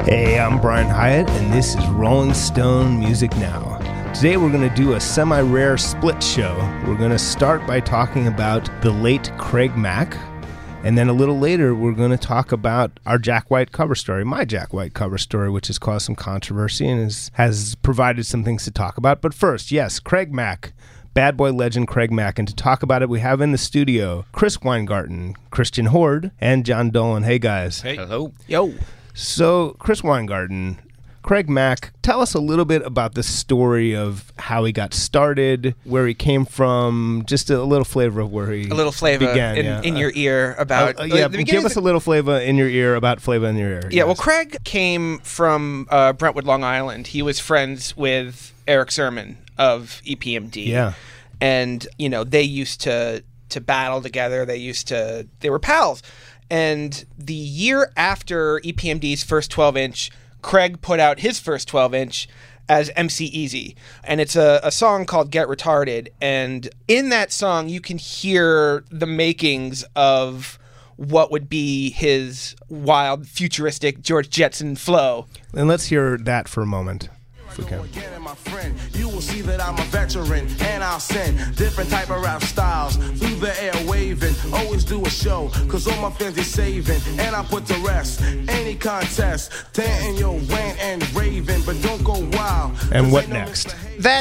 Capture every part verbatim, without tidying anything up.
Hey, I'm Brian Hyatt, and this is Rolling Stone Music Now. Today we're going to do a semi-rare split show. We're going to start by talking about the late Craig Mack, and then a little later we're going to talk about our Jack White cover story, my Jack White cover story, which has caused some controversy and is, has provided some things to talk about. But first, yes, Craig Mack, Bad Boy legend Craig Mack, and to talk about it we have in the studio Chris Weingarten, Christian Horde, and John Dolan. Hey guys. Hey. Hello. Yo. So, Chris Weingarten, Craig Mack, tell us a little bit about the story of how he got started, where he came from, just a little flavor of where he A little flavor began, in, yeah. in your ear about... Uh, uh, yeah, the give us a little flavor in your ear about flavor in your ear. Yeah, yes. well, Craig came from uh, Brentwood, Long Island. He was friends with Eric Sermon of E P M D. Yeah. And, you know, they used to, to battle together. They used to... They were pals. And the year after E P M D's first twelve-inch, Craig put out his first twelve-inch as M C Easy. And it's a, a song called Get Retarded. And in that song, you can hear the makings of what would be his wild, futuristic George Jetson flow. And let's hear that for a moment, if we can. Again, my friend, you will see that I'm a veteran, and I'll send different type of rap styles through the air waving. Always do a show, cause all my fans are saving, and I put to rest any contest. Tantin' your rant and raving, but don't go wild. And what next? That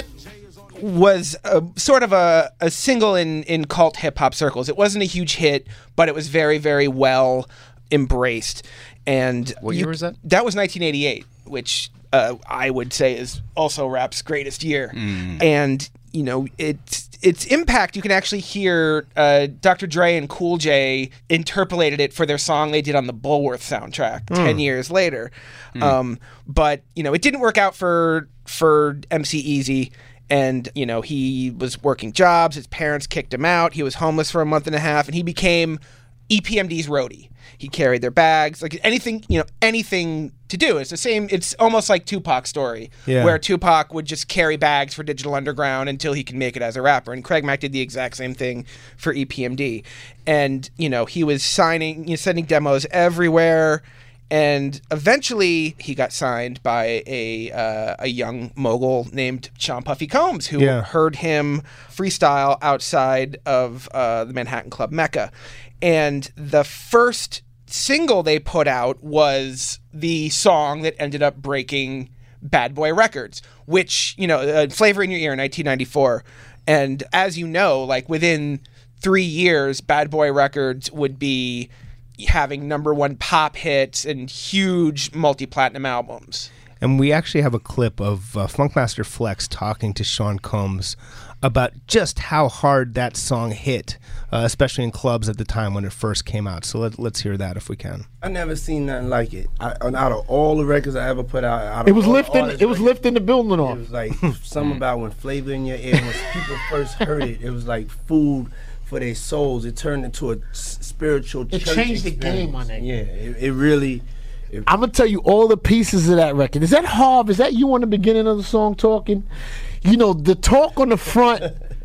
was a, sort of a, a single in, in cult hip-hop circles. It wasn't a huge hit, but it was very, very well embraced. And What you- year was that? That was nineteen eighty-eight, which uh, I would say is also rap's greatest year. Mm. And, you know, it's its impact, you can actually hear uh, Doctor Dre and Cool J interpolated it for their song they did on the Bulworth soundtrack Mm. ten years later. Mm. Um, but, you know, it didn't work out for for M C Easy. And, you know, he was working jobs. His parents kicked him out. He was homeless for a month and a half. And he became E P M D's roadie. He carried their bags, like anything, you know, anything to do. It's the same. It's almost like Tupac's story, Yeah. where Tupac would just carry bags for Digital Underground until he could make it as a rapper. And Craig Mack did the exact same thing for E P M D. And, you know, he was signing, you know, sending demos everywhere. And eventually he got signed by a uh, a young mogul named Sean Puffy Combs, who Yeah. heard him freestyle outside of uh, the Manhattan Club Mecca. And the first single they put out was the song that ended up breaking Bad Boy Records, which, you know, uh, Flavor in Your Ear in nineteen ninety-four. And as you know, like within three years, Bad Boy Records would be having number one pop hits and huge multi-platinum albums. And we actually have a clip of uh, Funkmaster Flex talking to Sean Combs about just how hard that song hit, uh, especially in clubs at the time when it first came out. So let, let's hear that if we can. I never seen nothing like it. I, out of all the records I ever put out, out of It was all the lifting. artists It was records, lifting the building It off. was like something about when Flavor in Your Ear, when people first heard it, it was like food for their souls. It turned into a s- spiritual. It church changed the experience. game, my nigga. Yeah, it, it really. It, I'm gonna tell you all the pieces of that record. Is that Harv? Is that you on the beginning of the song talking? You know, the talk on the front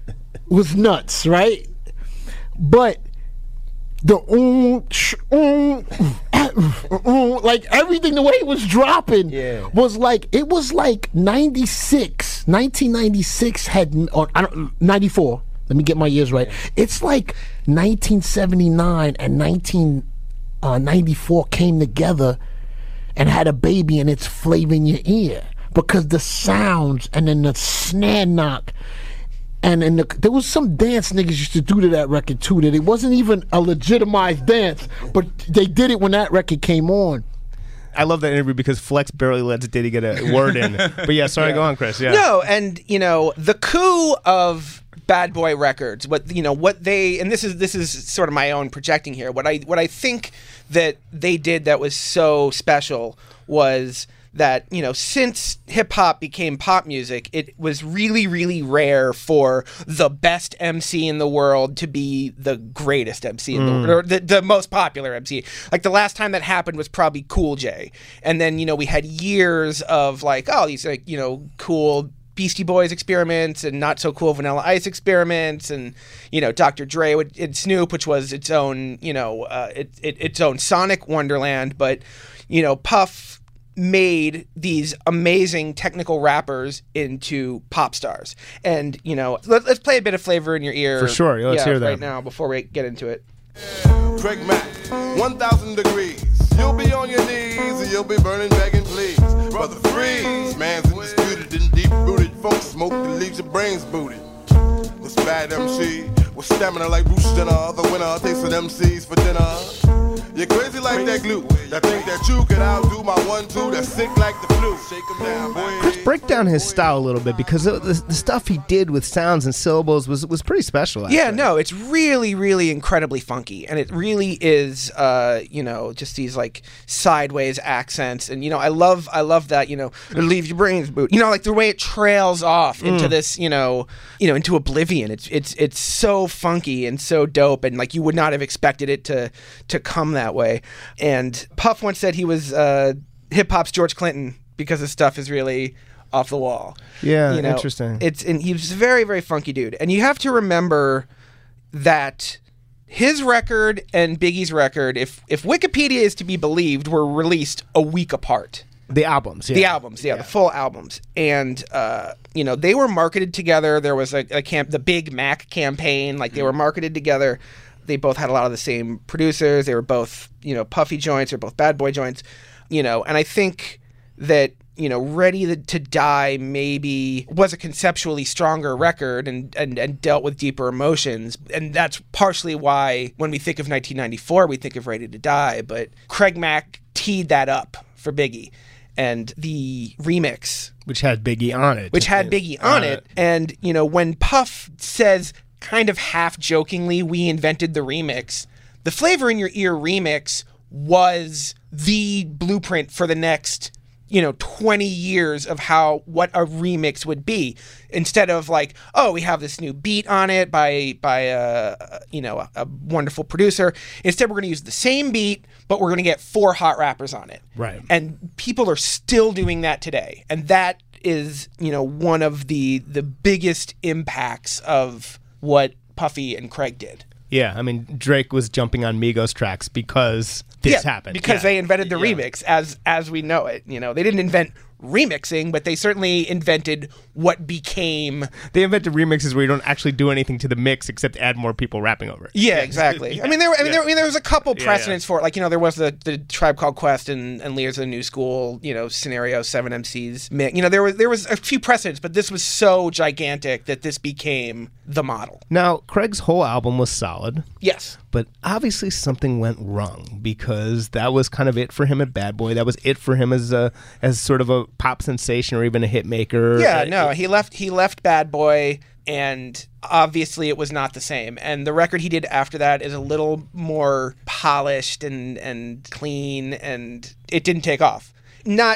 was nuts, right? But the um, sh- um, um, like everything, the way it was dropping Yeah. was like it was like ninety-six, nineteen ninety-six had or I don't ninety-four. Let me get my years right. It's like nineteen seventy-nine and nineteen ninety-four came together and had a baby, and it's Flavor in Your Ear because the sounds and then the snare knock. And, and the, there was some dance niggas used to do to that record too, that it wasn't even a legitimized dance, but they did it when that record came on. I love that interview because Flex barely lets Diddy get a word in. But yeah, sorry, Yeah. go on, Chris. Yeah. No, and you know, the coup of Bad Boy Records, what you know, what they and this is this is sort of my own projecting here. What I what I think that they did that was so special was that, you know, since hip hop became pop music, it was really, really rare for the best M C in the world to be the greatest M C in the world, or the, the most popular M C. Like the last time that happened was probably Cool J. And then, you know, we had years of like, oh, these like, you know, cool Beastie Boys experiments and not so cool Vanilla Ice experiments, and you know Doctor Dre would, and Snoop, which was its own, you know, uh, it, it, its own sonic wonderland. But you know, Puff made these amazing technical rappers into pop stars. And, you know, let, let's play a bit of Flavor in Your Ear. For sure. Let's yeah, hear that. right now before we get into it. Craig Mack, one thousand degrees. You'll be on your knees and you'll be burning, begging, please. Brother Freeze, man's undisputed and deep-rooted funk smoke that leaves your brains booted. This bad M C with stamina like Bruce Jenner, the winner tasting M Cs for dinner. You're crazy like that glue. That think that you could outdo my one-two that's sick like the flu. Shake 'em down, boy. Chris, break down his style a little bit, because the, the, the stuff he did with sounds and syllables was was pretty special. Actually. Yeah, no, it's really, really incredibly funky, and it really is, uh, you know, just these like sideways accents, and you know, I love, I love that, you know, it leaves your brains boot, you know, like the way it trails off into Mm. this, you know, you know, into oblivion. It's it's it's so funky and so dope, and like you would not have expected it to to come that way. And Puff once said he was uh, hip hop's George Clinton because his stuff is really off the wall. Yeah, You know, interesting. It's and he was a very, very funky dude. And you have to remember that his record and Biggie's record, if if Wikipedia is to be believed, were released a week apart. The albums, yeah. The albums, yeah, the full albums, and uh, you know, they were marketed together. There was a, a camp, the Big Mac campaign, like they were marketed together. They both had a lot of the same producers. They were both, you know, Puffy joints or both Bad Boy joints, you know. And I think that, you know, Ready to, to Die maybe was a conceptually stronger record and, and, and dealt with deeper emotions. And that's partially why when we think of nineteen ninety-four, we think of Ready to Die. But Craig Mack teed that up for Biggie. And the remix, which had Biggie on it. which had Biggie on it. And, you know, when Puff says kind of half jokingly, we invented the remix, the Flavor in Your Ear remix was the blueprint for the next, you know, twenty years of how, what a remix would be. Instead of like, oh, we have this new beat on it by, by a, you know, a, a wonderful producer. Instead, we're going to use the same beat, but we're going to get four hot rappers on it. Right. And people are still doing that today. And that is, you know, one of the the biggest impacts of what Puffy and Craig did. Yeah, I mean, Drake was jumping on Migos tracks because this yeah, happened. because Yeah. they invented the Yeah. remix as as we know it. You know, they didn't invent remixing, but they certainly invented what became. They invented remixes where you don't actually do anything to the mix except add more people rapping over it. Yeah, exactly. I mean, there. I mean, Yeah. there, I mean, there was a couple Yeah, precedents for it. Like, you know, there was the, the Tribe Called Quest and, and Leaders of the New School, you know, scenario, seven M Cs. mi- You know, there was there was a few precedents, but this was so gigantic that this became the model. Now, Craig's whole album was solid, Yes. but obviously something went wrong, because that was kind of it for him at Bad Boy. That was it for him as a as sort of a pop sensation or even a hit maker. Yeah, Uh, no, he left he left Bad Boy, and obviously it was not the same. And the record he did after that is a little more polished and and clean, and it didn't take off. Not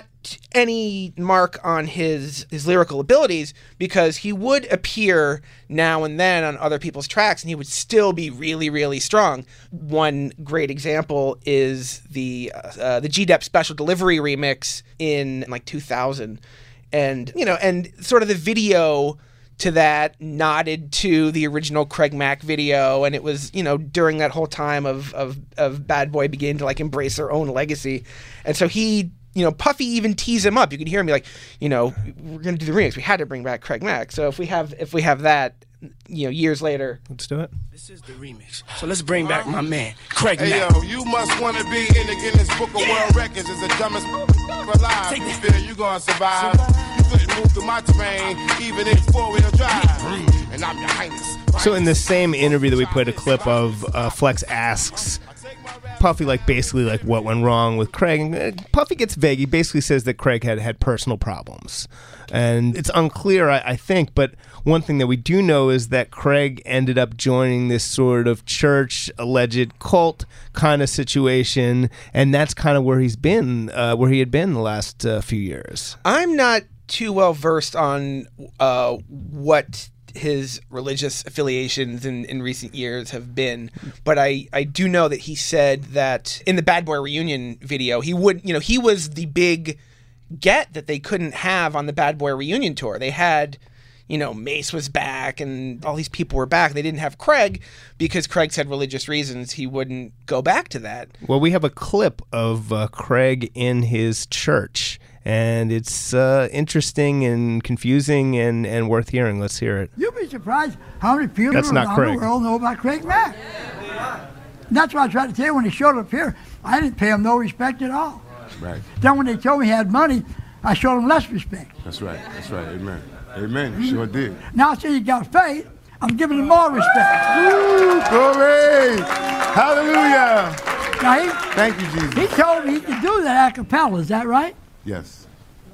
any mark on his his lyrical abilities, because he would appear now and then on other people's tracks and he would still be really, really strong. One great example is the uh, the G-Dep Special Delivery remix in like two thousand. And, you know, and sort of the video to that nodded to the original Craig Mack video. And it was, you know, during that whole time of, of, of Bad Boy beginning to like embrace their own legacy. And so he, you know, Puffy even teased him up. You could hear him be like, you know, we're going to do the remix. We had to bring back Craig Mack. So if we have, if we have that, you know, years later. Let's do it. This is the remix. So let's bring back my man, Craig Hey Mack. yo, you must wanna be in the Guinness Book of World Records as the dumbest alive. Take You that. feel you gonna survive? You couldn't move through my terrain, even in four-wheel drive. And I'm your highness. So in the same interview that we played a clip of, uh, Flex asks Puffy, like, basically, like, what went wrong with Craig. And uh, Puffy gets vague. He basically says that Craig had had personal problems. And it's unclear, I, I think, but one thing that we do know is that Craig ended up joining this sort of church, alleged cult kind of situation, and that's kind of where he's been, uh, where he had been the last uh, few years. I'm not too well versed on uh, what his religious affiliations in, in recent years have been, but I, I do know that he said that in the Bad Boy reunion video, he would, you know, he was the big get that they couldn't have on the Bad Boy reunion tour. They had, you know, Mace was back and all these people were back. They didn't have Craig because Craig said religious reasons he wouldn't go back to that. Well, we have a clip of uh, Craig in his church, and it's uh, interesting and confusing and, and worth hearing. Let's hear it. You'll be surprised how many people That's not around Craig. the world know about Craig Mack. And that's what I tried to tell you when he showed up here. I didn't pay him no respect at all. Right. Then when they told me he had money, I showed him less respect. That's right. That's right. Amen. Amen. You sure did. Now I see you got faith, I'm giving him more respect. Woo! Glory! Hallelujah! Now he, Thank you, Jesus. he told me he could do that a cappella, is that right? Yes.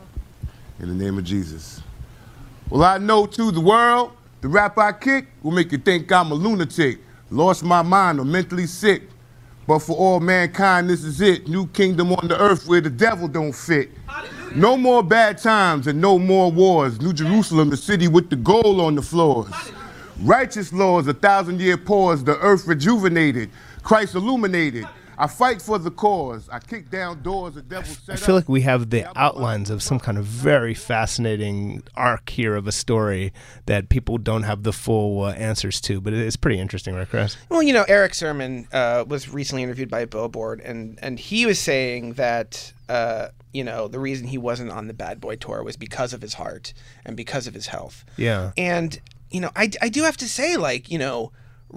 In the name of Jesus. Well, I know to the world, the rap I kick will make you think I'm a lunatic, lost my mind or mentally sick. But for all mankind, this is it. New kingdom on the earth where the devil don't fit. No more bad times and no more wars. New Jerusalem, the city with the gold on the floors. Righteous laws, a thousand year pause, the earth rejuvenated, Christ illuminated. I fight for the cause. I kick down doors the devil set I feel up. like we have the outlines of some kind of very fascinating arc here of a story that people don't have the full uh, answers to, but it's pretty interesting, right, Chris? Well, you know, Eric Sermon uh, was recently interviewed by Billboard, and, and he was saying that, uh, you know, the reason he wasn't on the Bad Boy tour was because of his heart and because of his health. Yeah. And, you know, I, I do have to say, like, you know,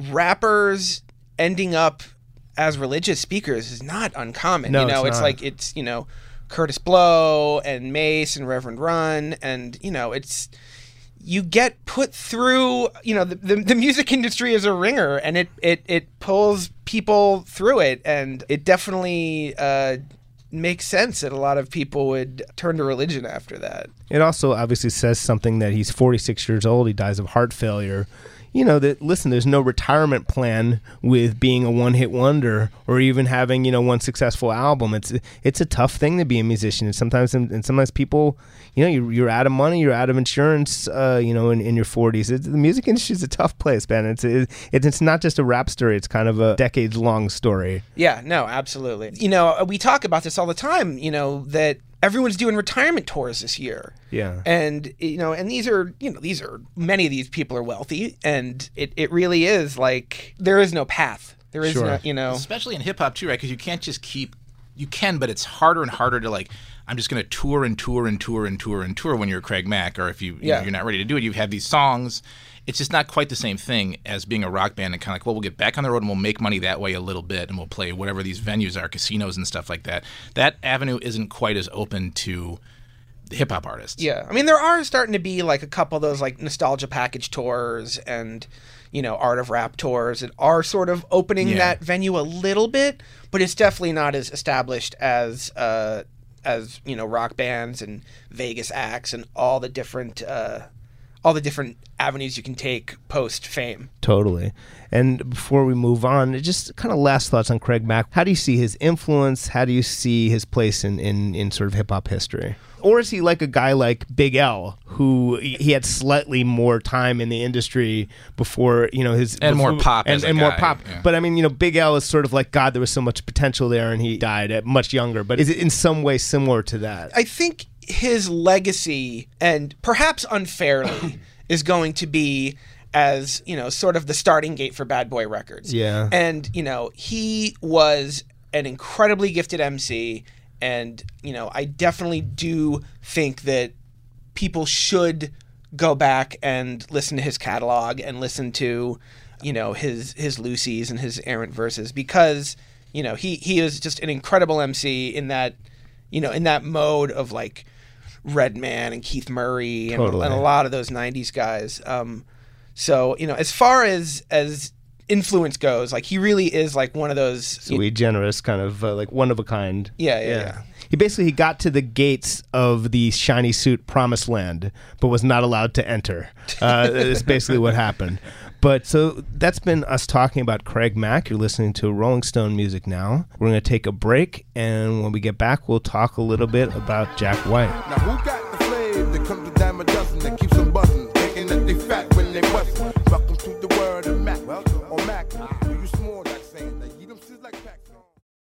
rappers ending up as religious speakers is not uncommon. No, you know, it's it's, not. like it's, you know, Curtis Blow and Mace and Reverend Run, and, you know, it's you get put through, you know, the, the, the music industry is a ringer, and it, it, it pulls people through it, and it definitely uh, makes sense that a lot of people would turn to religion after that. It also obviously says something that he's forty-six years old, he dies of heart failure. You know, that listen, there's no retirement plan with being a one-hit wonder or even having, you know, one successful album. It's it's a tough thing to be a musician. And sometimes and sometimes people, you know, you're, you're out of money, you're out of insurance, uh, you know, in, in your forties. It's, the music industry is a tough place, man. It's, it, it's not just a rap story. It's kind of a decades-long story. Yeah, no, absolutely. You know, we talk about this all the time, you know, that everyone's doing retirement tours this year. Yeah. And, you know, and these are, you know, these are, many of these people are wealthy, and it, it really is like, there is no path. There is Sure. no, you know. Especially in hip hop too, right? Because you can't just keep, you can, but it's harder and harder to like, I'm just going to tour and tour and tour and tour and tour when you're Craig Mack, or if you, you Yeah. know, you're not ready to do it, you have these songs. It's just not quite the same thing as being a rock band and kind of like, well, we'll get back on the road and we'll make money that way a little bit, and we'll play whatever these venues are, casinos and stuff like that. That avenue isn't quite as open to hip hop artists. Yeah. I mean, there are starting to be like a couple of those like nostalgia package tours and, you know, Art of Rap tours that are sort of opening Yeah. that venue a little bit, but it's definitely not as established as, uh, as, you know, rock bands and Vegas acts and all the different, uh, all the different avenues you can take post fame. Totally. And before we move on, just kind of last thoughts on Craig Mack. How do you see his influence? How do you see his place in, in, in sort of hip-hop history? Or is he like a guy like Big L, who he had slightly more time in the industry before, you know, his... And more before- pop And, as a and more guy, pop. yeah. But I mean, you know, Big L is sort of like, God, there was so much potential there, and he died at much younger. But is it in some way similar to that? I think his legacy, and perhaps unfairly, is going to be as, you know, sort of the starting gate for Bad Boy Records. Yeah. And, you know, he was an incredibly gifted M C, and, you know, I definitely do think that people should go back and listen to his catalog and listen to, you know, his his Lucy's and his errant verses, because, you know, he he is just an incredible M C in that, you know, in that mode of like Redman and Keith Murray and, Totally. and a lot of those nineties guys. Um, so, you know, as far as as influence goes, like he really is like one of those. Sweet, generous, kind of uh, like one of a kind. Yeah, yeah, yeah. He basically he got to the gates of the shiny suit promised land, but was not allowed to enter. Uh, is basically what happened. But so that's been us talking about Craig Mack. You're listening to Rolling Stone Music Now. We're going to take a break, and when we get back, we'll talk a little bit about Jack White. Now who got the flame that comes to dime a dozen that keeps them buzzing, thinking that they fat when they bustin'? Welcome to the world of Mac, or Mac.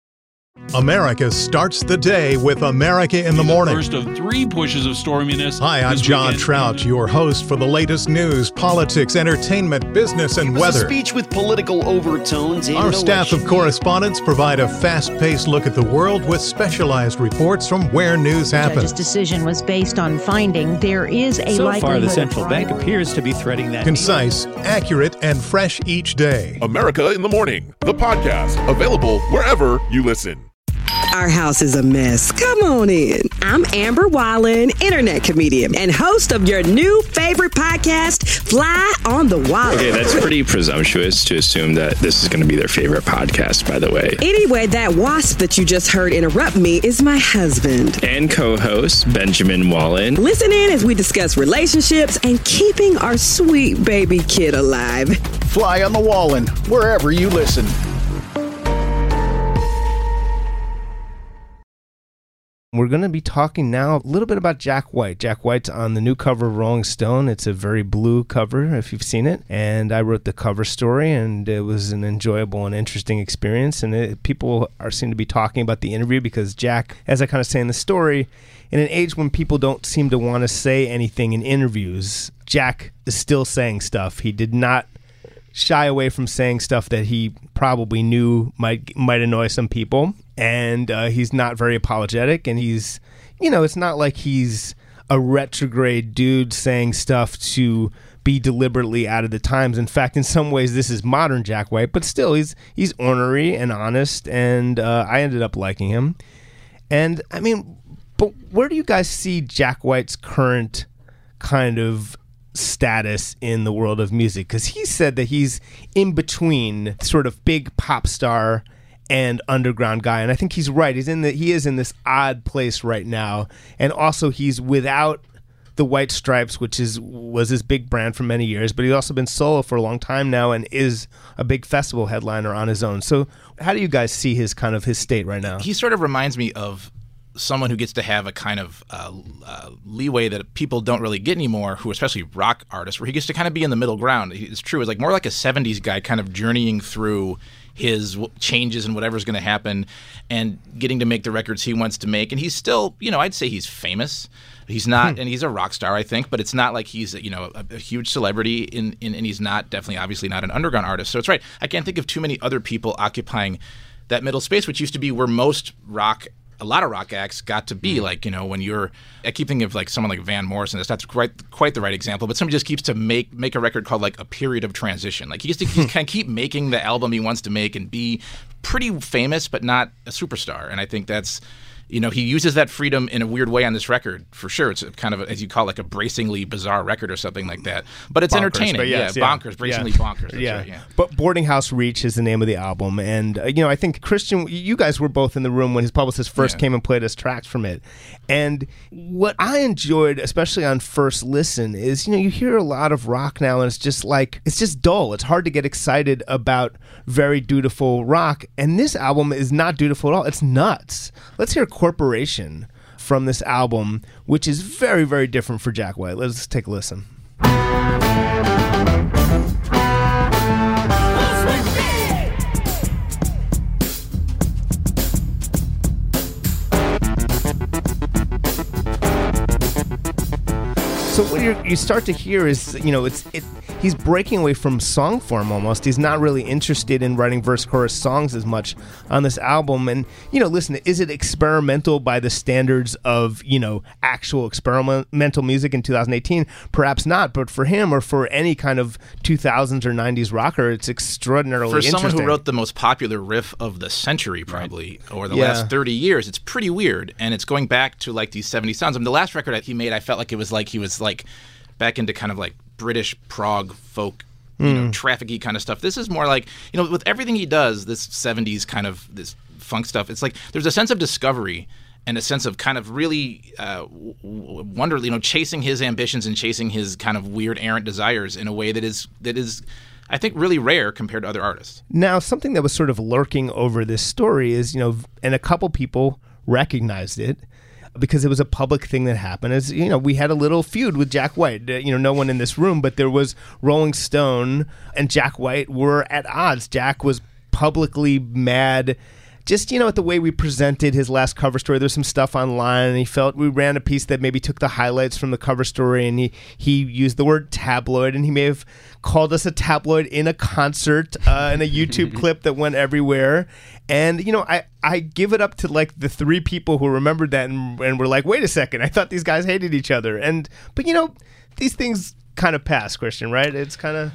America starts the day with America in the Morning. First of three pushes of storminess. Hi, I'm John weekend. Trout, your host for the latest news, politics, entertainment, business, and it was weather. A speech with political overtones. And Our staff of correspondents provide a fast-paced look at the world with specialized reports from where news happens. The judge's decision was based on finding there is a so likelihood. So far, the central of bank appears to be threading that. Concise, accurate, and fresh each day. America in the Morning, the podcast, available wherever you listen. Our house is a mess. Come on in. I'm Amber Wallen, internet comedian and host of your new favorite podcast, Fly on the Wall. Okay, that's pretty presumptuous to assume that this is going to be their favorite podcast, by the way. Anyway, that wasp that you just heard interrupt me is my husband. And co-host, Benjamin Wallen. Listen in as we discuss relationships and keeping our sweet baby kid alive. Fly on the Wallen, wherever you listen. We're going to be talking now a little bit about Jack White. Jack White's on the new cover of Rolling Stone. It's a very blue cover, if you've seen it. And I wrote the cover story, and it was an enjoyable and interesting experience. And it, people are seem to be talking about the interview because Jack, as I kind of say in the story, in an age when people don't seem to want to say anything in interviews, Jack is still saying stuff. He did not shy away from saying stuff that he probably knew might might annoy some people. And uh, he's not very apologetic, and he's, you know, it's not like he's a retrograde dude saying stuff to be deliberately out of the times. In fact, in some ways, this is modern Jack White, but still, he's he's ornery and honest, and uh, I ended up liking him. And, I mean, but where do you guys see Jack White's current kind of status in the world of music? Because he said that he's in between sort of big pop star and underground guy, and I think he's right. He's in the he is in this odd place right now, and also he's without the White Stripes, which is was his big brand for many years, but he's also been solo for a long time now and is a big festival headliner on his own. So how do you guys see his kind of his state right now? He sort of reminds me of someone who gets to have a kind of uh, uh, leeway that people don't really get anymore, who especially rock artists, where he gets to kind of be in the middle ground. It's true. It's like more like a seventies guy kind of journeying through his changes and whatever's going to happen and getting to make the records he wants to make. And he's still, you know, I'd say he's famous. He's not, and he's a rock star, I think, but it's not like he's, you know, a, a huge celebrity, in, in, and he's not, definitely, obviously not an underground artist. So it's right. I can't think of too many other people occupying that middle space, which used to be where most rock a lot of rock acts got to be. Like, you know, when you're, I keep thinking of like someone like Van Morrison. That's not quite quite the right example, but somebody just keeps to make make a record called like A Period of Transition. Like he gets to he kind of keep making the album he wants to make and be pretty famous, but not a superstar. And I think that's, you know, he uses that freedom in a weird way on this record, for sure. It's kind of, a, as you call it, like a bracingly bizarre record or something like that. But it's bonkers, entertaining. But yes, yeah, bonkers, bracingly yeah. bonkers. Yeah. Right, yeah. But Boarding House Reach is the name of the album. And, uh, you know, I think, Christian, you guys were both in the room when his publicist first yeah. came and played us tracks from it. And what I enjoyed, especially on first listen, is, you know, you hear a lot of rock now, and it's just like, it's just dull. It's hard to get excited about very dutiful rock. And this album is not dutiful at all. It's nuts. Let's hear Corporation from this album, which is very, very different for Jack White. Let's take a listen. So what you're, you start to hear is, you know, it's it. He's breaking away from song form almost. He's not really interested in writing verse chorus songs as much on this album. And, you know, listen, is it experimental by the standards of, you know, actual experimental music in two thousand eighteen? Perhaps not. But for him or for any kind of two thousands or nineties rocker, it's extraordinarily interesting. For someone who wrote the most popular riff of the century, probably, right. or the yeah. last thirty years, it's pretty weird. And it's going back to like these seventies sounds. I mean, the last record that he made, I felt like it was like he was like back into kind of like British prog folk, you mm. know, traffic-y kind of stuff. This is more like, you know, with everything he does, this seventies kind of, this funk stuff, it's like there's a sense of discovery and a sense of kind of really uh, wonder, you know, chasing his ambitions and chasing his kind of weird errant desires in a way that is, that is, I think, really rare compared to other artists. Now, something that was sort of lurking over this story is, you know, and a couple people recognized it, because it was a public thing that happened. As you know, we had a little feud with Jack White. You know, no one in this room, but there was Rolling Stone and Jack White were at odds. Jack was publicly mad just, you know, at the way we presented his last cover story. There's some stuff online, and he felt we ran a piece that maybe took the highlights from the cover story, and he, he used the word tabloid, and he may have called us a tabloid in a concert, uh, in a YouTube clip that went everywhere. And, you know, I, I give it up to, like, the three people who remembered that and, and were like, wait a second, I thought these guys hated each other. And But, you know, these things kind of pass, Christian, right? It's kind of...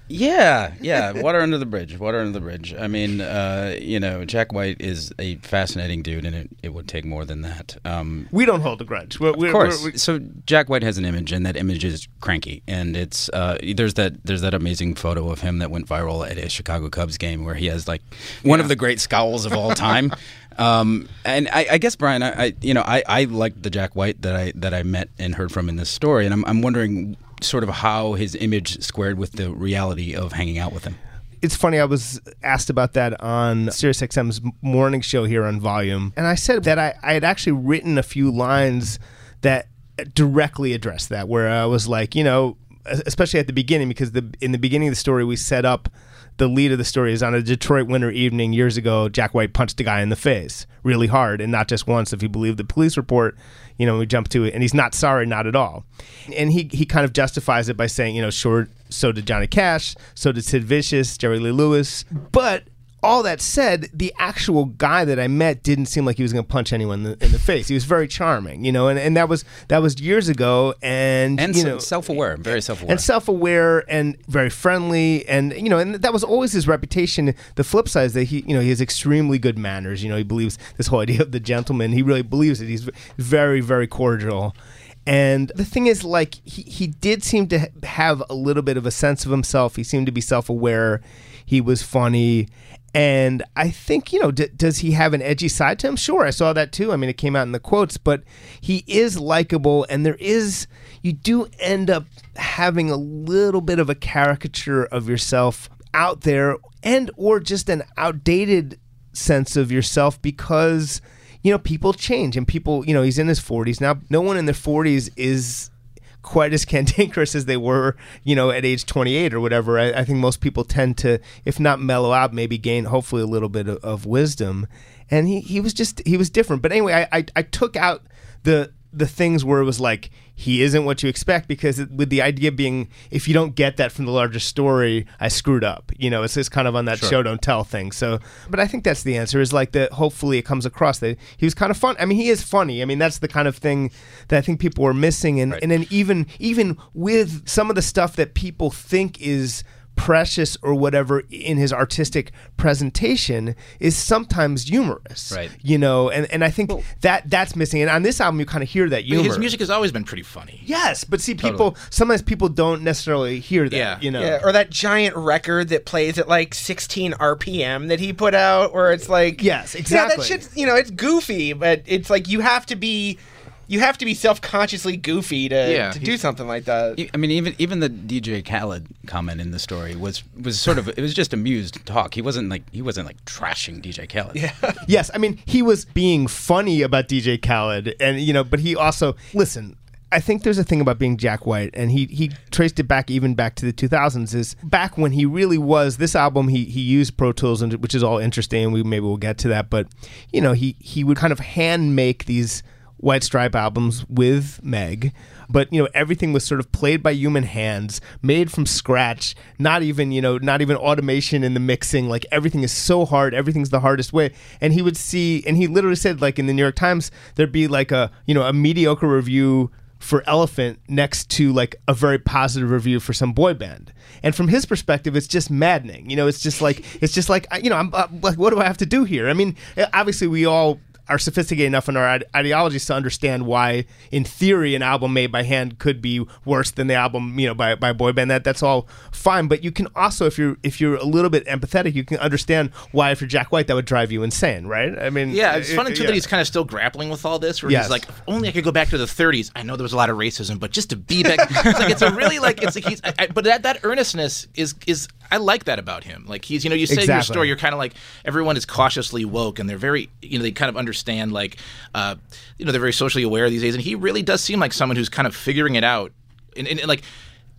Yeah, yeah. Water under the bridge. Water under the bridge. I mean, uh, you know, Jack White is a fascinating dude, and it, it would take more than that. Um, we don't hold a grudge. We're, we're, of course. We're, we're, so Jack White has an image, and that image is cranky. And it's uh, there's that there's that amazing photo of him that went viral at a Chicago Cubs game where he has like one yeah. of the great scowls of all time. Um, and I, I guess, Brian, I, I you know I, I like the Jack White that I that I met and heard from in this story, and I'm I'm wondering sort of how his image squared with the reality of hanging out with him. It's funny, I was asked about that on SiriusXM's morning show here on Volume, and I said that I, I had actually written a few lines that directly addressed that, where I was like, you know, especially at the beginning, because the in the beginning of the story we set up the lead of the story is on a Detroit winter evening years ago, Jack White punched a guy in the face really hard, and not just once. If you believe the police report, you know, we jump to it, and he's not sorry, not at all. And he he kind of justifies it by saying, you know, sure, so did Johnny Cash, so did Sid Vicious, Jerry Lee Lewis. But all that said, the actual guy that I met didn't seem like he was going to punch anyone in the, in the face. He was very charming, you know, and, and that was that was years ago, and, and you know, self-aware, very self-aware, and self-aware, and very friendly, and you know, and that was always his reputation. The flip side is that he, you know, he has extremely good manners. You know, he believes this whole idea of the gentleman. He really believes it. He's very, very cordial. And the thing is, like, he, he did seem to have a little bit of a sense of himself. He seemed to be self-aware. He was funny. And I think, you know, d- does he have an edgy side to him? Sure, I saw that too. I mean, it came out in the quotes, but he is likable, and there is, you do end up having a little bit of a caricature of yourself out there, and or just an outdated sense of yourself because, you know, people change, and people, you know, he's in his forties now. No one in their forties is quite as cantankerous as they were, you know, at age twenty-eight or whatever. I, I think most people tend to, if not mellow out, maybe gain hopefully a little bit of, of wisdom. And he, he was just, he was different. But anyway, I, I, I took out the the things where it was like, he isn't what you expect, because it, with the idea being, if you don't get that from the larger story, I screwed up. You know, it's just kind of on that Sure. show don't tell thing. So, but I think that's the answer, is like that hopefully it comes across that he was kind of fun. I mean, he is funny. I mean, that's the kind of thing that I think people were missing. And, and then even even with some of the stuff that people think is precious or whatever in his artistic presentation is sometimes humorous, Right. you know, and, and I think that that's missing. And on this album, you kind of hear that humor. His music has always been pretty funny. Yes, but see, people sometimes people don't necessarily hear that, Yeah. you know. Yeah, or that giant record that plays at like sixteen R P M that he put out, where it's like, yes, yeah, exactly. that shit's, you know, it's goofy, but it's like you have to be, you have to be self-consciously goofy to, Yeah. to do something like that. I mean, even even the D J Khaled comment in the story was was sort of, it was just amused talk. He wasn't like he wasn't like trashing D J Khaled. Yeah. Yes, I mean, he was being funny about D J Khaled, and you know, but he also, listen, I think there's a thing about being Jack White, and he he traced it back even back to the two thousands, is back when he really was, this album, he he used Pro Tools, and which is all interesting, and we maybe we'll get to that, but you know, he he would kind of hand make these White Stripe albums with Meg, but you know, everything was sort of played by human hands, made from scratch, not even, you know, not even automation in the mixing. Like, everything is so hard, everything's the hardest way. And he would see, and he literally said, like, in the New York Times, there'd be like a, you know, a mediocre review for Elephant next to like a very positive review for some boy band. And from his perspective, it's just maddening. You know, it's just like, it's just like, you know, I'm, I'm like, what do I have to do here? I mean, obviously we all are sophisticated enough in our ide- ideologies to understand why, in theory, an album made by hand could be worse than the album, you know, by by a boy band. That that's all fine. But you can also, if you're if you're a little bit empathetic, you can understand why, if you're Jack White, that would drive you insane, right? I mean, Yeah, it's it- funny too yeah. that he's kind of still grappling with all this. Where Yes. he's like, if only I could go back to the thirties. I know there was a lot of racism, but just to be back, it's like it's a really like it's like he's. I, I, but that that earnestness is is I like that about him. Like, he's, you know, you say in your Exactly. story, you're kind of like, everyone is cautiously woke, and they're very, you know, they kind of understand, like, uh, you know, they're very socially aware these days, and he really does seem like someone who's kind of figuring it out, and, and, and like.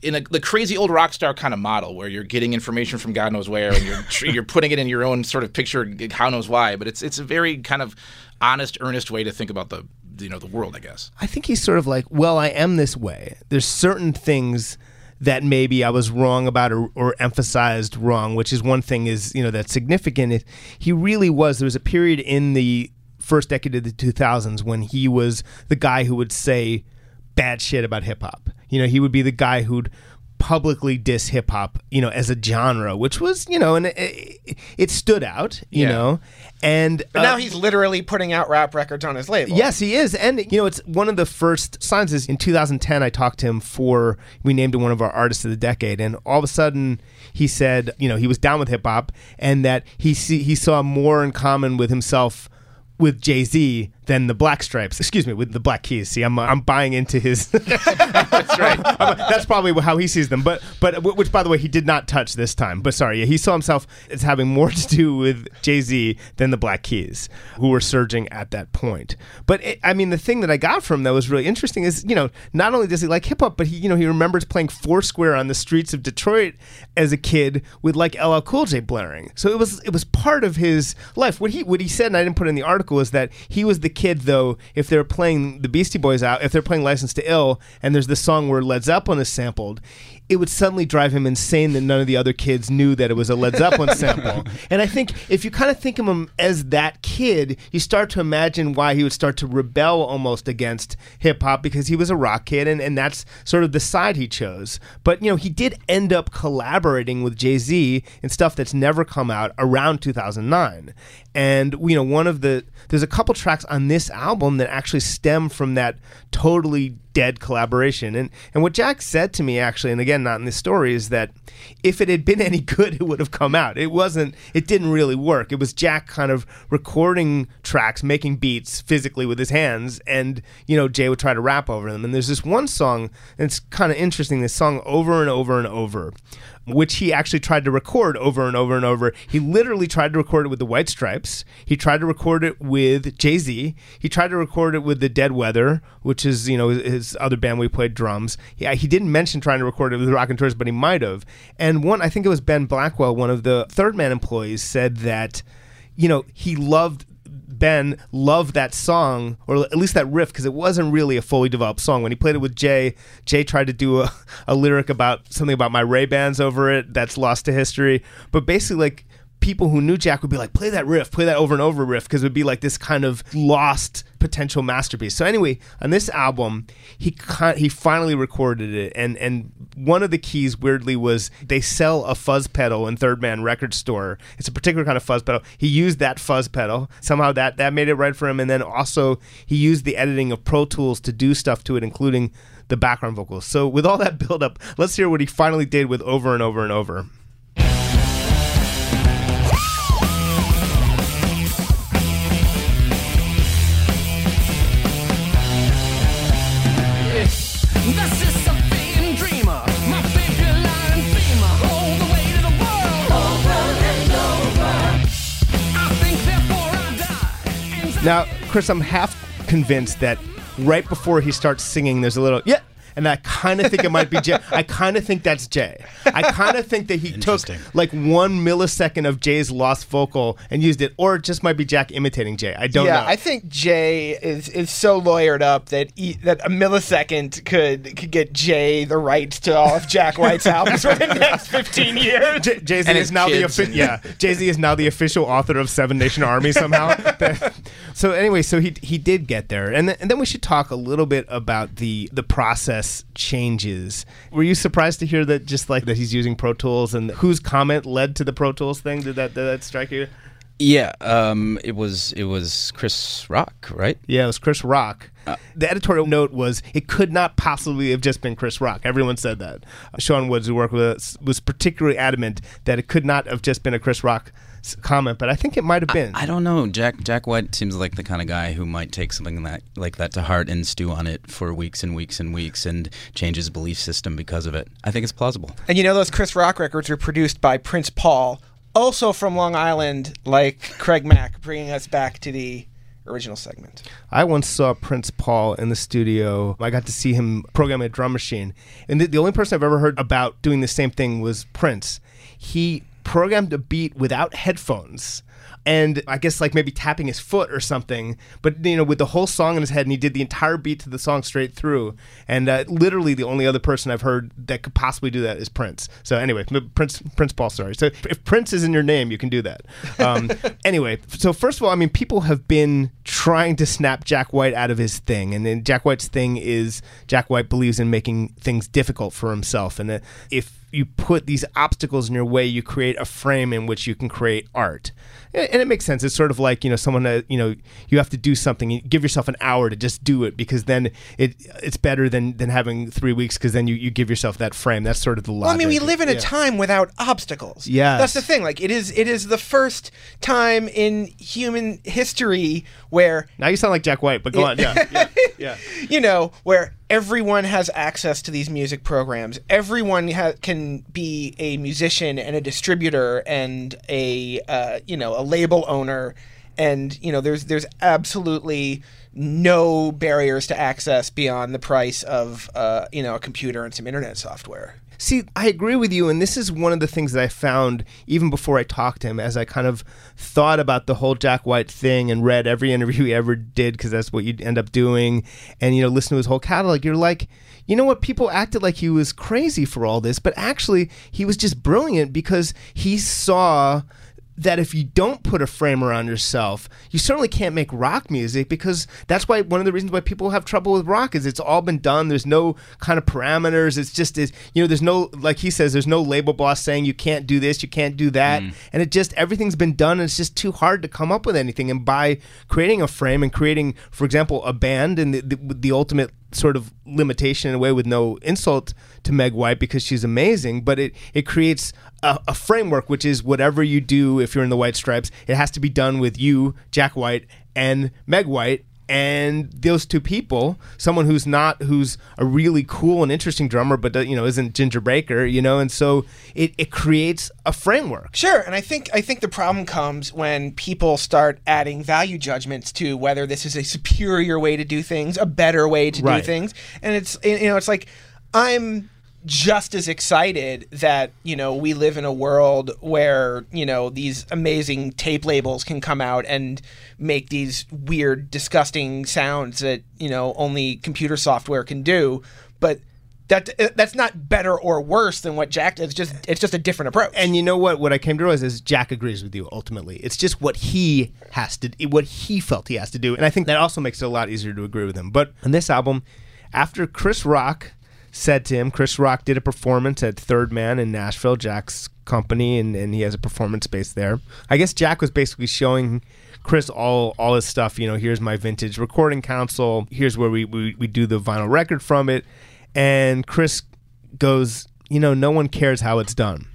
in a, the crazy old rock star kind of model where you're getting information from God knows where and you're you're putting it in your own sort of picture, how knows why. But it's it's a very kind of honest, earnest way to think about the you know the world, I guess. I think he's sort of like, well, I am this way. There's certain things that maybe I was wrong about or, or emphasized wrong, which is one thing is, you know, that's significant. It, he really was. There was a period in the first decade of the two thousands when he was the guy who would say bad shit about hip hop. You know, he would be the guy who'd publicly diss hip hop, you know, as a genre, which was, you know, and it, it stood out, you Yeah. know, and But uh, now he's literally putting out rap records on his label. Yes, he is. And, you know, it's one of the first signs is in two thousand ten, I talked to him for, we named him one of our artists of the decade. And all of a sudden he said, you know, he was down with hip hop and that he see, he saw more in common with himself with Jay-Z than the Black Stripes. Excuse me, with the Black Keys. See, I'm I'm buying into his. That's right. I'm, that's probably how he sees them. But but which, by the way, he did not touch this time. But sorry, yeah, he saw himself as having more to do with Jay-Z than the Black Keys, who were surging at that point. But it, I mean, the thing that I got from that was really interesting is, you know, not only does he like hip hop, but he you know he remembers playing Foursquare on the streets of Detroit as a kid with like L L Cool J blaring. So it was it was part of his life. What he what he said, and I didn't put it in the article, is that he was the kid, though, if they're playing the Beastie Boys out, if they're playing License to Ill, and there's this song where Led Zeppelin is sampled, it would suddenly drive him insane that none of the other kids knew that it was a Led Zeppelin sample. And I think if you kind of think of him as that kid, you start to imagine why he would start to rebel almost against hip-hop, because he was a rock kid, and, and that's sort of the side he chose. But, you know, he did end up collaborating with Jay-Z in stuff that's never come out around two thousand nine. And, you know, one of the, there's a couple tracks on this album that actually stem from that totally dead collaboration. And and what Jack said to me, actually, and again, not in this story, is that if it had been any good, it would have come out. It wasn't, it didn't really work. It was Jack kind of recording tracks, making beats physically with his hands, and, you know, Jay would try to rap over them. And there's this one song, and it's kind of interesting, this song Over and Over and Over, which he actually tried to record over and over and over. He literally tried to record it with the White Stripes. He tried to record it with Jay-Z. He tried to record it with the Dead Weather, which is, you know, his other band where he played drums. Yeah, he didn't mention trying to record it with the Raconteurs, but he might have. And one, I think it was Ben Blackwell, one of the Third Man employees, said that, you know, he loved Ben loved that song, or at least that riff, because it wasn't really a fully developed song. When he played it with Jay, Jay tried to do a, a lyric about something about my Ray-Bans over it that's lost to history. But basically, like, people who knew Jack would be like, play that riff, play that over and over riff, because it would be like this kind of lost potential masterpiece. So anyway, on this album, he con- he finally recorded it, and and one of the keys, weirdly, was they sell a fuzz pedal in Third Man record store. It's a particular kind of fuzz pedal. He used that fuzz pedal. Somehow that, that made it right for him, and then also he used the editing of Pro Tools to do stuff to it, including the background vocals. So with all that build-up, let's hear what he finally did with Over and Over and Over. This is something dreamer, my favorite line dreamer, all the way to the world, over and over. I think therefore I die. Now, Chris, I'm half convinced that right before he starts singing, there's a little, yeah, and I kind of think it might be Jay. I kind of think that's Jay. I kind of think that he took like one millisecond of Jay's lost vocal and used it, or it just might be Jack imitating Jay. I don't yeah, know. Yeah, I think Jay is, is so lawyered up that he, that a millisecond could could get Jay the rights to all of Jack White's albums for the next fifteen years. J- Jay-Z is now the offi- yeah. Jay-Z is now the official author of Seven Nation Army somehow. So anyway, so he he did get there, and th- and then we should talk a little bit about the the process changes. Were you surprised to hear that, just like that he's using Pro Tools, and whose comment led to the Pro Tools thing? Did that did that strike you? Yeah, um, it was it was Chris Rock, right? Yeah, it was Chris Rock. Uh, the editorial note was it could not possibly have just been Chris Rock. Everyone said that. Uh, Sean Woods, who worked with us, was particularly adamant that it could not have just been a Chris Rock comment, but I think it might have been. I, I don't know. Jack Jack White seems like the kind of guy who might take something that like that to heart and stew on it for weeks and weeks and weeks and change his belief system because of it. I think it's plausible. And you know, those Chris Rock records were produced by Prince Paul, also from Long Island, like Craig Mack, bringing us back to the original segment. I once saw Prince Paul in the studio. I got to see him program a drum machine. And the, the only person I've ever heard about doing the same thing was Prince. He programmed a beat without headphones. And I guess like maybe tapping his foot or something, but you know, with the whole song in his head, and he did the entire beat to the song straight through. And uh, literally, the only other person I've heard that could possibly do that is Prince. So anyway, Prince Prince Paul, sorry. So if Prince is in your name, you can do that. Um, anyway, so first of all, I mean, people have been trying to snap Jack White out of his thing, and then Jack White's thing is Jack White believes in making things difficult for himself, and uh, if you put these obstacles in your way, you create a frame in which you can create art. And it makes sense. It's sort of like, you know, someone, uh, you know, you have to do something. You give yourself an hour to just do it, because then it it's better than, than having three weeks because then you, you give yourself that frame. That's sort of the logic. Well, I mean, we live in a yeah. time without obstacles. Yes. That's the thing. Like, it is it is the first time in human history where... Now you sound like Jack White, but go on. Yeah, yeah, yeah. You know, where everyone has access to these music programs. Everyone ha- can be a musician and a distributor and a, uh, you know, a label owner, and you know there's there's absolutely no barriers to access beyond the price of uh, you know a computer and some internet software. See, I agree with you, and this is one of the things that I found even before I talked to him, as I kind of thought about the whole Jack White thing and read every interview he ever did, because that's what you'd end up doing, and you know listen to his whole catalog. You're like, you know what, people acted like he was crazy for all this, but actually he was just brilliant because he saw that if you don't put a frame around yourself, you certainly can't make rock music, because that's why one of the reasons why people have trouble with rock is it's all been done. There's no kind of parameters. It's just, it's, you know, there's no, like he says, there's no label boss saying you can't do this, you can't do that. Mm. And it just, everything's been done, and it's just too hard to come up with anything. And by creating a frame and creating, for example, a band, and the, the, the ultimate sort of limitation in a way, with no insult to Meg White because she's amazing, but it, it creates a, a framework, which is whatever you do, if you're in the White Stripes, it has to be done with you, Jack White, and Meg White, and those two people, someone who's not, who's a really cool and interesting drummer, but you know isn't Ginger Baker, you know, and so it, it creates a framework. Sure, and I think I think the problem comes when people start adding value judgments to whether this is a superior way to do things, a better way to Right. do things, and it's you know it's like I'm just as excited that you know we live in a world where you know these amazing tape labels can come out and make these weird, disgusting sounds that you know only computer software can do, but that that's not better or worse than what Jack did. It's just it's just a different approach. And you know what? What I came to realize is Jack agrees with you ultimately. It's just what he has to, what he felt he has to do, and I think that also makes it a lot easier to agree with him. But on this album, after Chris Rock said to him, Chris Rock did a performance at Third Man in Nashville, Jack's company, and, and he has a performance space there. I guess Jack was basically showing Chris all all his stuff. You know, here's my vintage recording console. Here's where we, we, we do the vinyl record from it. And Chris goes, you know, no one cares how it's done.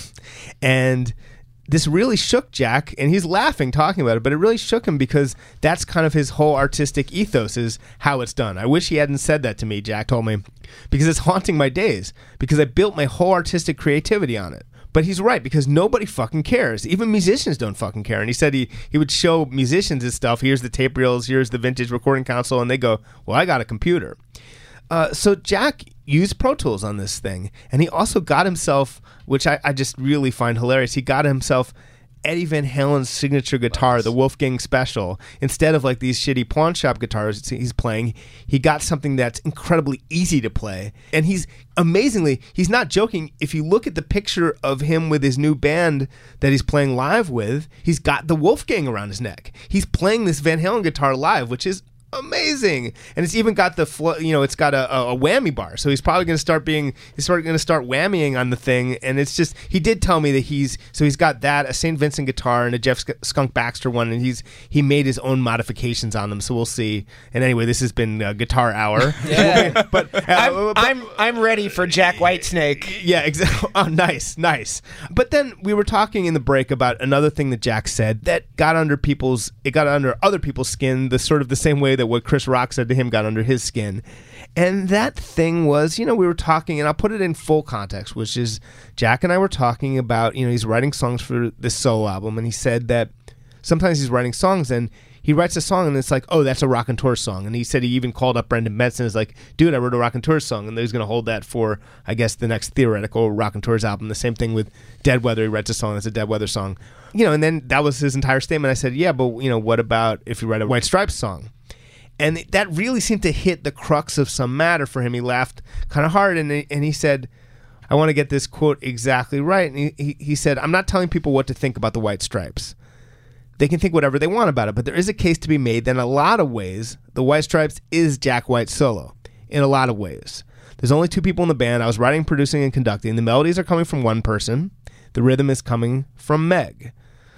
And this really shook Jack, and he's laughing talking about it, but it really shook him because that's kind of his whole artistic ethos, is how it's done. I wish he hadn't said that to me, Jack told me, because it's haunting my days, because I built my whole artistic creativity on it. But he's right, because nobody fucking cares. Even musicians don't fucking care. And he said he, he would show musicians his stuff. Here's the tape reels, here's the vintage recording console, and they go, well, I got a computer. Uh, so Jack used Pro Tools on this thing, and he also got himself, which I, I just really find hilarious, he got himself Eddie Van Halen's signature guitar, the Wolfgang Special. Instead of like these shitty pawn shop guitars he's playing, he got something that's incredibly easy to play. And he's, amazingly, he's not joking. If you look at the picture of him with his new band that he's playing live with, he's got the Wolfgang around his neck. He's playing this Van Halen guitar live, which is amazing. And it's even got the fl- you know it's got a, a whammy bar, so he's probably going to start being he's going to start whammying on the thing. And it's just, he did tell me that he's so he's got that, a Saint Vincent guitar and a Jeff Skunk Baxter one, and he's he made his own modifications on them, so we'll see. And anyway, this has been a guitar hour. Yeah. but, uh, I'm, but I'm I'm ready for Jack Whitesnake. Yeah, exactly. Oh, nice, nice. But then we were talking in the break about another thing that Jack said that got under people's it got under other people's skin, the sort of the same way that what Chris Rock said to him got under his skin. And that thing was, you know, we were talking, and I'll put it in full context, which is Jack and I were talking about, you know, he's writing songs for this solo album, and he said that sometimes he's writing songs and he writes a song and it's like, oh, that's a Raconteur song. And he said he even called up Brendan Benson and was like, dude, I wrote a Raconteur song. And he's going to hold that for, I guess, the next theoretical Raconteurs album. The same thing with Dead Weather. He writes a song that's a Dead Weather song. You know, and then that was his entire statement. I said, yeah, but, you know, what about if you write a White Stripes song? And that really seemed to hit the crux of some matter for him. He laughed kind of hard and he, and he said, I want to get this quote exactly right. And he, he, he said, I'm not telling people what to think about the White Stripes. They can think whatever they want about it, but there is a case to be made that in a lot of ways, the White Stripes is Jack White solo. In a lot of ways. There's only two people in the band. I was writing, producing, and conducting. The melodies are coming from one person. The rhythm is coming from Meg.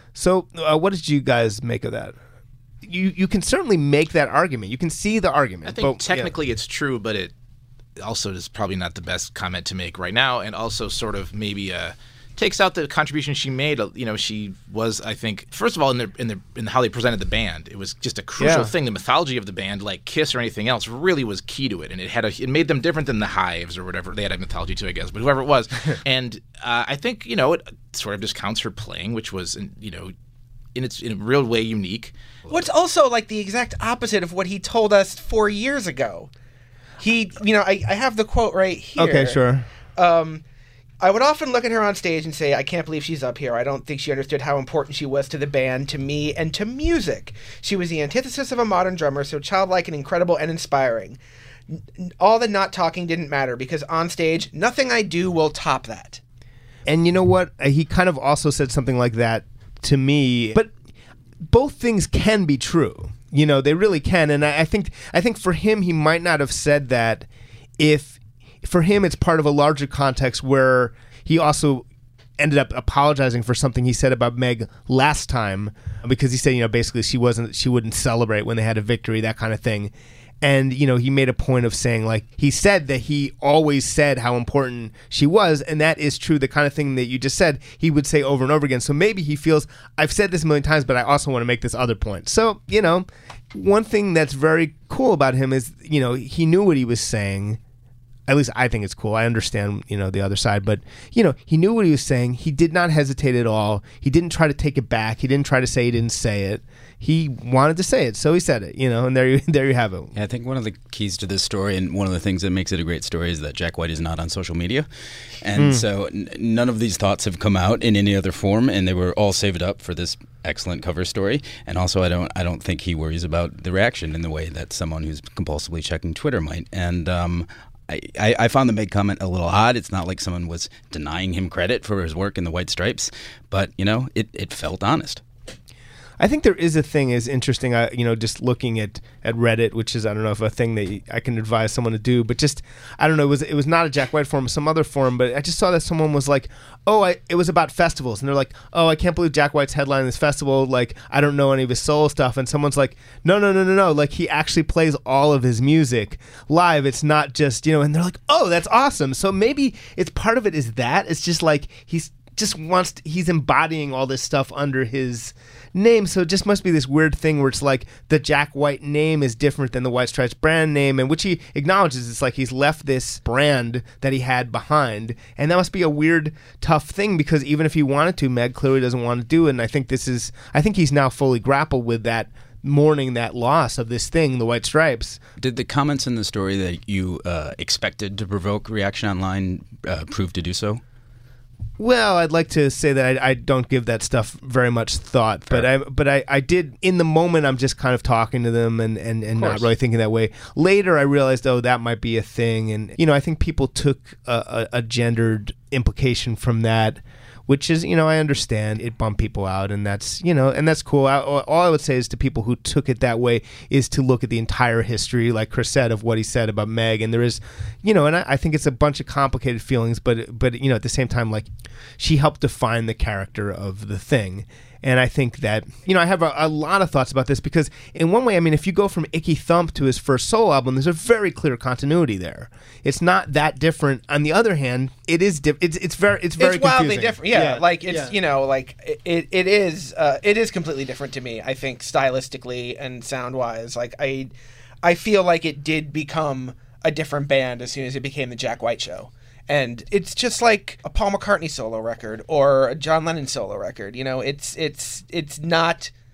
So uh, what did you guys make of that? You you can certainly make that argument. You can see the argument. I think but, technically yeah. it's true, but it also is probably not the best comment to make right now, and also sort of maybe uh, takes out the contribution she made. You know, she was, I think, first of all, in the in the in how they presented the band, it was just a crucial Yeah. thing. The mythology of the band, like Kiss or anything else, really was key to it, and it had a, it made them different than the Hives or whatever. They had a mythology too, I guess, but whoever it was. And uh, I think, you know, it sort of discounts her playing, which was, you know, in its in a real way unique. What's also like the exact opposite of what he told us four years ago. He, you know, I, I have the quote right here. Okay, sure. Um, I would often look at her on stage and say, I can't believe she's up here. I don't think she understood how important she was to the band, to me, and to music. She was the antithesis of a modern drummer, so childlike and incredible and inspiring. N- all the not talking didn't matter, because on stage, nothing I do will top that. And you know what? Uh, He kind of also said something like that to me. But both things can be true. You know, they really can. And I, I think I think for him, he might not have said that if, for him, it's part of a larger context where he also ended up apologizing for something he said about Meg last time, because he said, you know, basically she wasn't, she wouldn't celebrate when they had a victory, that kind of thing. And, you know, he made a point of saying, like, he said that he always said how important she was, and that is true. The kind of thing that you just said, he would say over and over again. So maybe he feels, I've said this a million times, but I also want to make this other point. So, you know, one thing that's very cool about him is, you know, he knew what he was saying. At least I think it's cool. I understand, you know, the other side, but, you know, he knew what he was saying. He did not hesitate at all. He didn't try to take it back. He didn't try to say he didn't say it. He wanted to say it, so he said it, you know, and there you, there you have it. Yeah, I think one of the keys to this story, and one of the things that makes it a great story, is that Jack White is not on social media. And Mm. so n- none of these thoughts have come out in any other form, and they were all saved up for this excellent cover story. And also, I don't I don't think he worries about the reaction in the way that someone who's compulsively checking Twitter might. And um, I, I, I found the Meg comment a little odd. It's not like someone was denying him credit for his work in the White Stripes, but, you know, it, it felt honest. I think there is a thing is interesting, uh, you know, just looking at, at Reddit, which is, I don't know if a thing that I can advise someone to do, but just, I don't know, it was it was not a Jack White forum, some other forum, but I just saw that someone was like, oh, I, it was about festivals. And they're like, oh, I can't believe Jack White's headlining this festival. Like, I don't know any of his solo stuff. And someone's like, no, no, no, no, no. Like, he actually plays all of his music live. It's not just, you know, and they're like, oh, that's awesome. So maybe it's part of it is that. It's just like, he's just wants to, he's embodying all this stuff under his name, so it just must be this weird thing where it's like the Jack White name is different than the White Stripes brand name, and which he acknowledges. It's like he's left this brand that he had behind, and that must be a weird, tough thing, because even if he wanted to, Meg clearly doesn't want to do it. And I think this is I think he's now fully grappled with that, mourning that loss of this thing, the White Stripes. Did the comments in the story that you uh, expected to provoke reaction online uh, prove to do so? Well, I'd like to say that I, I don't give that stuff very much thought, but I but I, I did in the moment. I'm just kind of talking to them and, and, and not really thinking that way. Later, I realized, oh, that might be a thing, and you know, I think people took a, a, a gendered implication from that, which is, you know, I understand it bumped people out, and that's, you know, and that's cool. I, all I would say is to people who took it that way is to look at the entire history, like Chris said, of what he said about Meg. And there is, you know, and I, I think it's a bunch of complicated feelings, but, but you know, at the same time, like, she helped define the character of the thing. And I think that, you know, I have a, a lot of thoughts about this, because in one way, I mean, if you go from Icky Thump to his first solo album, there's a very clear continuity there. It's not that different. On the other hand, it is diff- it's it's very it's very it's wildly confusing. different. Yeah, yeah. like it's Yeah. you know like it it is uh, it is completely different to me. I think stylistically and sound wise, like I I feel like it did become a different band as soon as it became the Jack White Show. And it's just like a Paul McCartney solo record or a John Lennon solo record. You know, it's it's it's not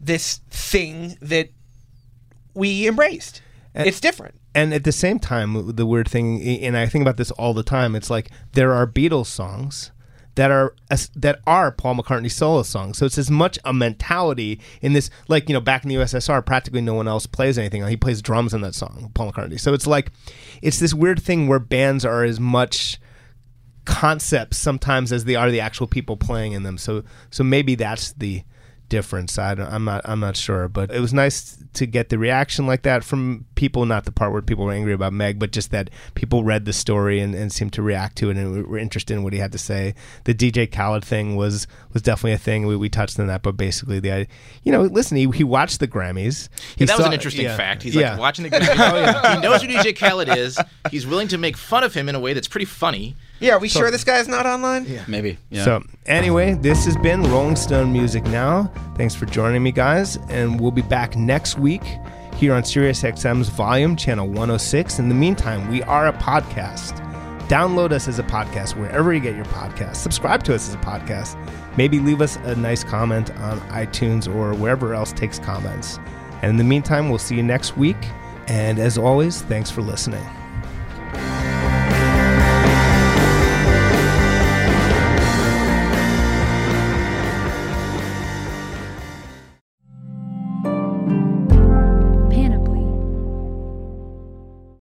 this thing that we embraced. And, it's different. And at the same time, the weird thing, and I think about this all the time, it's like there are Beatles songs that are that are Paul McCartney solo songs. So it's as much a mentality in this, like, you know, back in the U S S R, practically no one else plays anything. He plays drums in that song, Paul McCartney. So it's like, it's this weird thing where bands are as much concepts sometimes as they are the actual people playing in them. So so maybe that's the difference. I don't, I'm not I'm not sure, but it was nice to get the reaction like that from people, not the part where people were angry about Meg, but just that people read the story and, and seemed to react to it and were interested in what he had to say. The D J Khaled thing was was definitely a thing. We, we touched on that, but basically the you know, listen, he, he watched the Grammys. He Yeah, that was saw- an interesting yeah. fact. He's yeah. like watching the Grammys. Oh, yeah. He knows who D J Khaled is. He's willing to make fun of him in a way that's pretty funny. Yeah, are we So- sure this guy's not online? Yeah. Maybe. Yeah. So anyway, this has been Rolling Stone Music Now. Thanks for joining me, guys, and we'll be back next week here on SiriusXM's Volume, Channel one oh six. In the meantime, we are a podcast. Download us as a podcast wherever you get your podcasts. Subscribe to us as a podcast. Maybe leave us a nice comment on iTunes or wherever else takes comments. And in the meantime, we'll see you next week. And as always, thanks for listening.